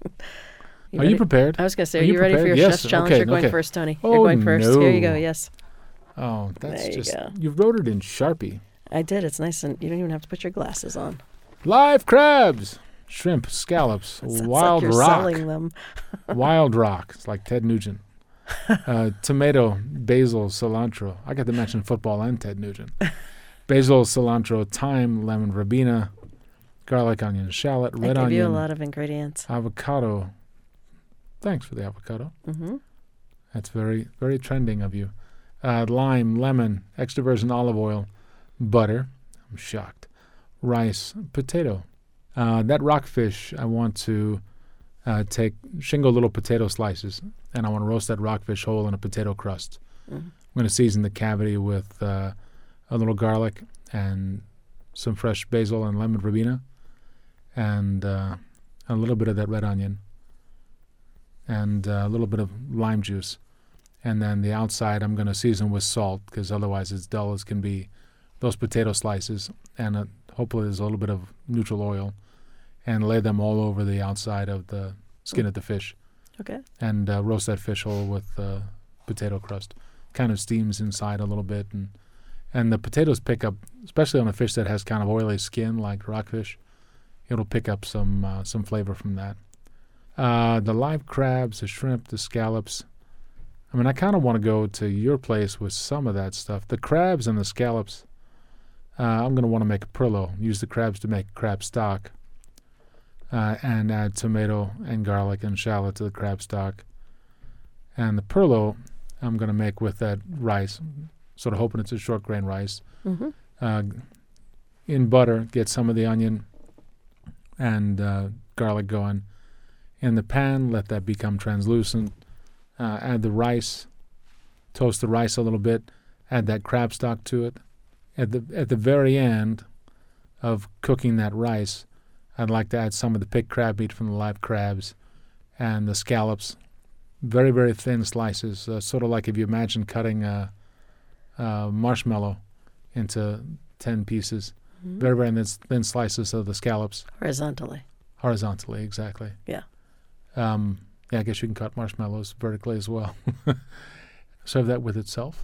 You Are ready? you prepared? I was going to say, Are are you you ready for your prepared? chef's Yes. challenge? Okay, You're going okay. first, Tony. Oh, You're going first. Here you go. no. Yes. Oh, that's There you just, go. you wrote it in Sharpie. I did. It's nice, and you don't even have to put your glasses on. Live crabs, shrimp, scallops, Sounds wild like you're rock. selling them. Wild rock. It's like Ted Nugent. Uh, tomato, basil, cilantro. I got to mention football and Ted Nugent. Basil, cilantro, thyme, lemon verbena, garlic, onion, shallot, I red give onion, you a lot of ingredients. avocado. Thanks for the avocado. Mm-hmm. That's very, very trending of you. Uh, lime, lemon, extra virgin olive oil, butter. I'm shocked. Rice, potato. Uh, that rockfish, I want to uh, take shingle little potato slices, and I want to roast that rockfish whole in a potato crust. Mm-hmm. I'm going to season the cavity with uh, a little garlic and some fresh basil and lemon verbena, and uh, a little bit of that red onion, and uh, a little bit of lime juice. And then the outside I'm going to season with salt, because otherwise it's dull as can be. Those potato slices, and uh, hopefully there's a little bit of neutral oil, and lay them all over the outside of the skin of the fish, Okay. and uh, roast that fish whole with uh, potato crust. Kind of steams inside a little bit, and and the potatoes pick up, especially on a fish that has kind of oily skin like rockfish, it'll pick up some uh, some flavor from that. Uh, the live crabs, the shrimp, the scallops. I mean, I kind of want to go to your place with some of that stuff. The crabs and the scallops, uh, I'm going to want to make a perlo. Use the crabs to make crab stock, uh, and add tomato and garlic and shallot to the crab stock. And the perlo, I'm going to make with that rice, sort of hoping it's a short grain rice. Mm-hmm. Uh, in butter, get some of the onion and uh, garlic going. In the pan, let that become translucent. Uh, add the rice, toast the rice a little bit, add that crab stock to it. At the at the very end of cooking that rice, I'd like to add some of the picked crab meat from the live crabs and the scallops. Very, very thin slices, uh, sort of like if you imagine cutting a, a marshmallow into ten pieces. Mm-hmm. Very, very thin, thin slices of the scallops. Horizontally. Horizontally, exactly. Yeah. Um, yeah, I guess you can cut marshmallows vertically as well. Serve that with itself.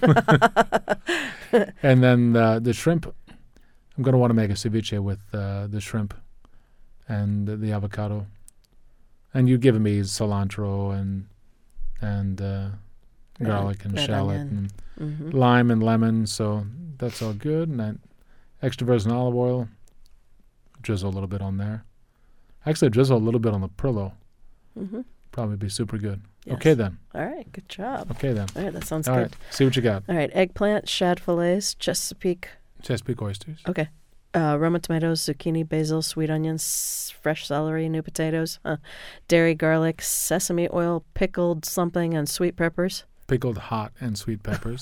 And then uh, the shrimp, I'm going to want to make a ceviche with uh, the shrimp and the, the avocado. And you've given me cilantro and and uh, garlic and red shallot onion. and Mm-hmm. lime and lemon, so that's all good. And then extra virgin olive oil, drizzle a little bit on there. Actually, drizzle a little bit on the Perlo. Mm-hmm. Probably be super good. Yes. Okay, then. All right, good job. Okay, then. All right, that sounds All good. right, see what you got. All right, eggplant, shad fillets, Chesapeake. Chesapeake oysters. Okay. Uh, Roma tomatoes, zucchini, basil, sweet onions, fresh celery, new potatoes, uh, dairy, garlic, sesame oil, pickled something, and sweet peppers. Pickled hot and sweet peppers.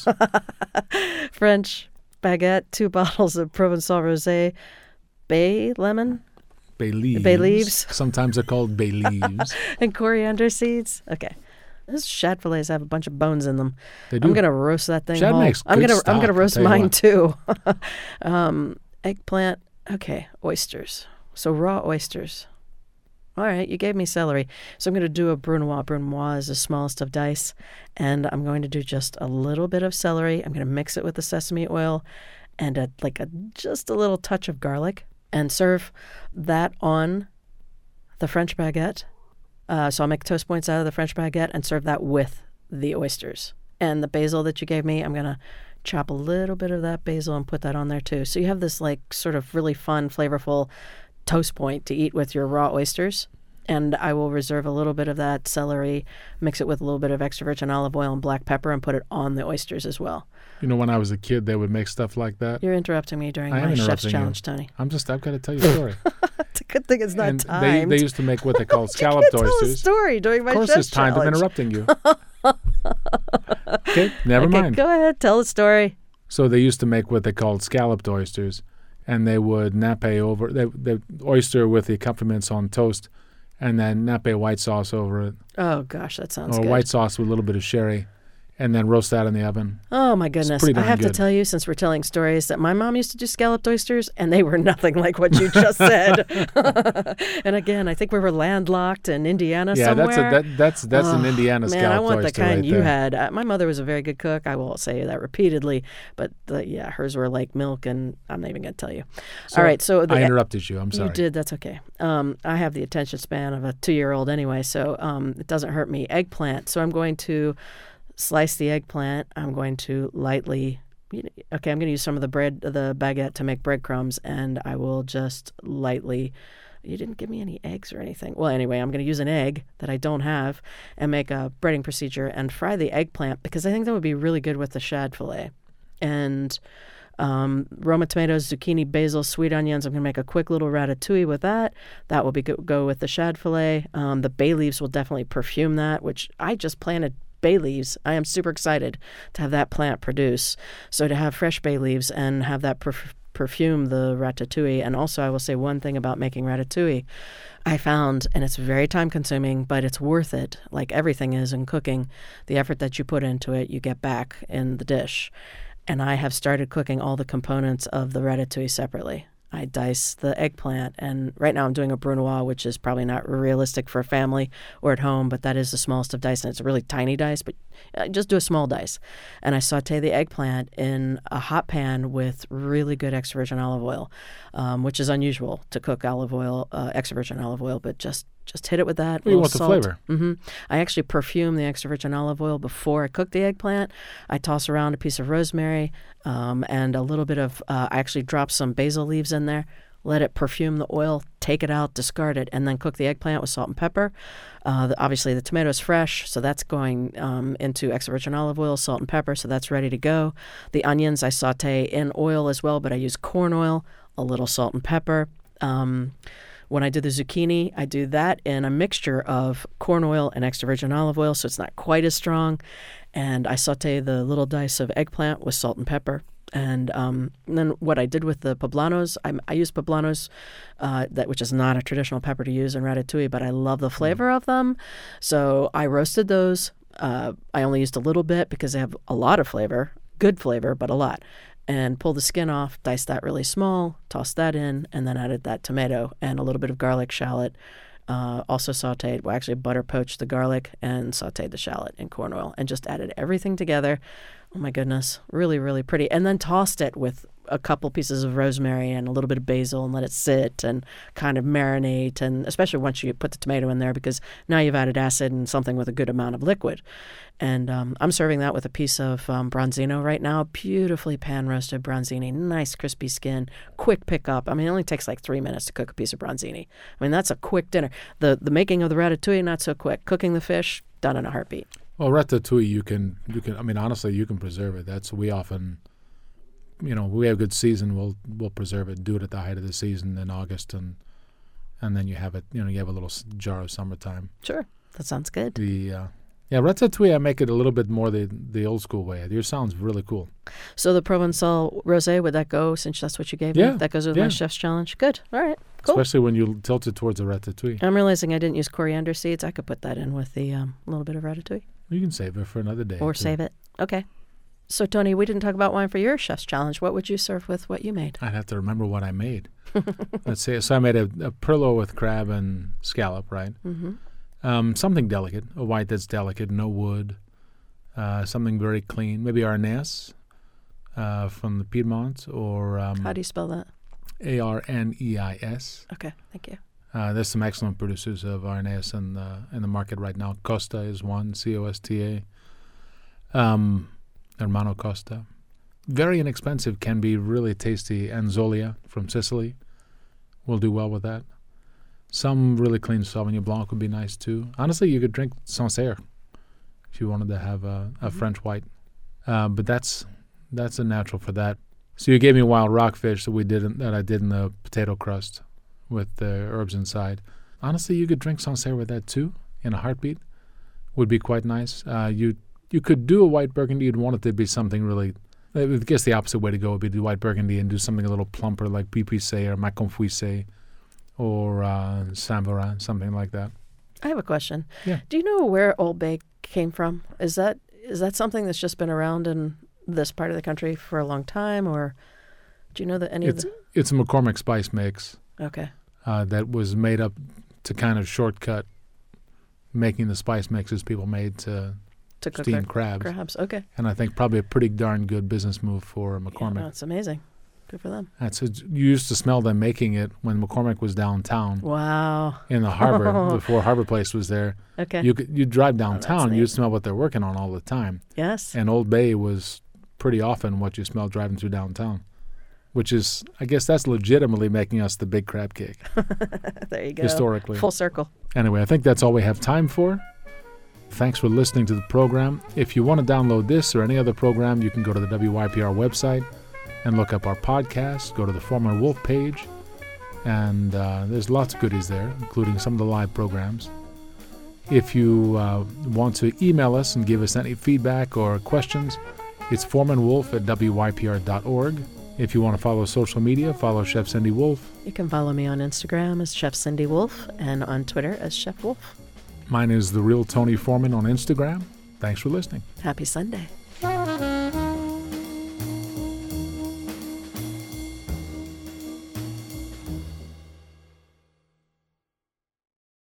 French baguette, two bottles of Provençal rosé, bay lemon, Bay leaves. Bay leaves. Sometimes they're called bay leaves. and coriander seeds. Okay. Those shad fillets have a bunch of bones in them. They do. I'm gonna roast that thing Shad whole. makes I'm good gonna I'm stock, gonna I'll roast tell you mine what. too. um, eggplant. Okay, oysters. So raw oysters. All right, you gave me celery. So I'm going to do a brunoise. Brunoise is the smallest of dice. And I'm going to do just a little bit of celery. I'm going to mix it with the sesame oil and a, like a just a little touch of garlic and serve that on the French baguette. Uh, so I'll make toast points out of the French baguette and serve that with the oysters. And the basil that you gave me, I'm going to chop a little bit of that basil and put that on there too. So you have this like sort of really fun, flavorful toast point to eat with your raw oysters. And I will reserve a little bit of that celery, mix it with a little bit of extra virgin olive oil and black pepper, and put it on the oysters as well. You know, when I was a kid, they would make stuff like that. You're interrupting me during I am my chef's interrupting you. challenge, Tony. I'm just, I've got to tell you a story. It's a good thing it's not and timed. they, they used to make what they call you scalloped can't tell a oysters. story during my Of course, chef's it's timed. I'm challenge. interrupting you. Okay, never okay, mind. go ahead, tell the story. So they used to make what they called scalloped oysters, and they would nappe over the the oyster with the accompaniments on toast, and then nappe white sauce over it, Oh gosh, that sounds or good. white sauce with a little bit of sherry, and then roast that in the oven. Oh my goodness. pretty I darn have to good. tell you, since we're telling stories, that my mom used to do scalloped oysters and they were nothing like what you just said. And again, I think we were landlocked in Indiana Yeah, somewhere. that's a, that, that's that's an Oh, Indiana Man, scalloped I want the oyster kind right you there. had. Uh, my mother was a very good cook. I will say that repeatedly. But the, yeah, hers were like milk, and I'm not even going to tell you. So All right, so the, I interrupted you. I'm sorry. You did. That's okay. Um, I have the attention span of a two-year-old anyway, so um, it doesn't hurt me. Eggplant. So I'm going to slice the eggplant. I'm going to lightly. Okay, I'm going to use some of the bread, the baguette, to make breadcrumbs, and I will just lightly. You didn't give me any eggs or anything. Well, anyway, I'm going to use an egg that I don't have and make a breading procedure and fry the eggplant because I think that would be really good with the shad fillet. And um, Roma tomatoes, zucchini, basil, sweet onions. I'm going to make a quick little ratatouille with that. That will be go, go with the shad fillet. Um, the bay leaves will definitely perfume that, which I just planted bay leaves. I am super excited to have that plant produce. So to have fresh bay leaves and have that perf- perfume the ratatouille. And also I will say one thing about making ratatouille. I found, and it's very time consuming, but it's worth it. Like everything is in cooking, the effort that you put into it, you get back in the dish. And I have started cooking all the components of the ratatouille separately. I dice the eggplant, and right now I'm doing a brunoise, which is probably not realistic for a family or at home, but that is the smallest of dice, and it's a really tiny dice, but just do a small dice. And I saute the eggplant in a hot pan with really good extra virgin olive oil, um, which is unusual to cook olive oil, uh, extra virgin olive oil, but just Just hit it with that. Well, you want the salt. flavor. Mm-hmm. I actually perfume the extra virgin olive oil before I cook the eggplant. I toss around a piece of rosemary um, and a little bit of, uh, I actually drop some basil leaves in there, let it perfume the oil, take it out, discard it, and then cook the eggplant with salt and pepper. Uh, the, obviously, the tomato is fresh, so that's going um, into extra virgin olive oil, salt and pepper, so that's ready to go. The onions I saute in oil as well, but I use corn oil, a little salt and pepper. Um, When I do the zucchini, I do that in a mixture of corn oil and extra virgin olive oil, so it's not quite as strong. And I saute the little dice of eggplant with salt and pepper. And, um, and then what I did with the poblanos, I, I use poblanos, uh, that which is not a traditional pepper to use in ratatouille, but I love the flavor of them. So I roasted those. Uh, I only used a little bit because they have a lot of flavor, good flavor, but a lot. And pulled the skin off, diced that really small, tossed that in, and then added that tomato and a little bit of garlic shallot. Uh, also sauteed, well, actually butter poached the garlic and sauteed the shallot in corn oil and just added everything together. Oh my goodness, really, really pretty. And then tossed it with a couple pieces of rosemary and a little bit of basil and let it sit and kind of marinate. And especially once you put the tomato in there, because now you've added acid and something with a good amount of liquid. And um, I'm serving that with a piece of um, branzino right now, beautifully pan-roasted branzini, nice crispy skin, quick pickup. I mean, it only takes like three minutes to cook a piece of branzini. I mean, that's a quick dinner. The the making of the ratatouille, not so quick. Cooking the fish, done in a heartbeat. Well, ratatouille, you can, you can. I mean, honestly, you can preserve it. That's we often, you know, we have a good season. We'll we'll preserve it. Do it at the height of the season in August, and and then you have it. You know, you have a little jar of summertime. Sure, that sounds good. The uh, yeah, ratatouille, I make it a little bit more the the old school way. Yours sounds really cool. So the Provençal rosé, would that go, since that's what you gave Yeah, me? That goes with yeah. my chef's challenge? Good. All right. Cool. Especially when you tilt it towards a ratatouille. I'm realizing I didn't use coriander seeds. I could put that in with the um, little bit of ratatouille. You can save it for another day. Or too. save it. Okay. So, Tony, we didn't talk about wine for your chef's challenge. What would you serve with what you made? I'd have to remember what I made. Let's see. So I made a, a Perlo with crab and scallop, right? Mm-hmm. Um, something delicate, a white that's delicate, no wood, uh, something very clean. Maybe Arnès uh, from the Piedmont, or um, How do you spell that? A R N E I S. Okay, thank you. Uh, there's some excellent producers of Arnès in the, in the market right now. Costa is one, C O S T A. Um, Hermano Costa. Very inexpensive, can be really tasty. Anzolia from Sicily will do well with that. Some really clean Sauvignon Blanc would be nice too. Honestly, you could drink Sancerre if you wanted to have a, a Mm-hmm. French white. Uh, but that's that's a natural for that. So you gave me wild rockfish that we did in, that I did in the potato crust with the herbs inside. Honestly, you could drink Sancerre with that too in a heartbeat. Would be quite nice. Uh, you you could do a white Burgundy. You'd want it to be something really. I guess the opposite way to go would be to do white Burgundy and do something a little plumper like Pipouissé or Maconfuissé or uh, Saint-Varin, something like that. I have a question. Yeah. Do you know where Old Bay came from? Is that is that something that's just been around in this part of the country for a long time, or do you know that any It's of the... it's a McCormick spice mix Okay. uh, that was made up to kind of shortcut making the spice mixes people made to To cook steam their crabs. crabs. Okay. And I think probably a pretty darn good business move for Yeah, McCormick. no, it's amazing. Good for them. That's it. You used to smell them making it when McCormick was downtown Wow. in the harbor before Harbor Place was there. Okay. You could you drive that's downtown, neat. you'd smell what they're working on all the time. Yes. And Old Bay was pretty often what you smell driving through downtown, which is, I guess, that's legitimately making us the big crab cake There you go. historically. Full circle. Anyway, I think that's all we have time for. Thanks for listening to the program. If you want to download this or any other program, you can go to the W Y P R website and look up our podcast. Go to the Foreman Wolf page, and uh, there's lots of goodies there, including some of the live programs. If you uh, want to email us and give us any feedback or questions, it's foremanwolf at W Y P R dot org. If you want to follow social media, follow Chef Cindy Wolf. You can follow me on Instagram as Chef Cindy Wolf and on Twitter as Chef Wolf. Mine is The Real Tony Foreman on Instagram. Thanks for listening. Happy Sunday.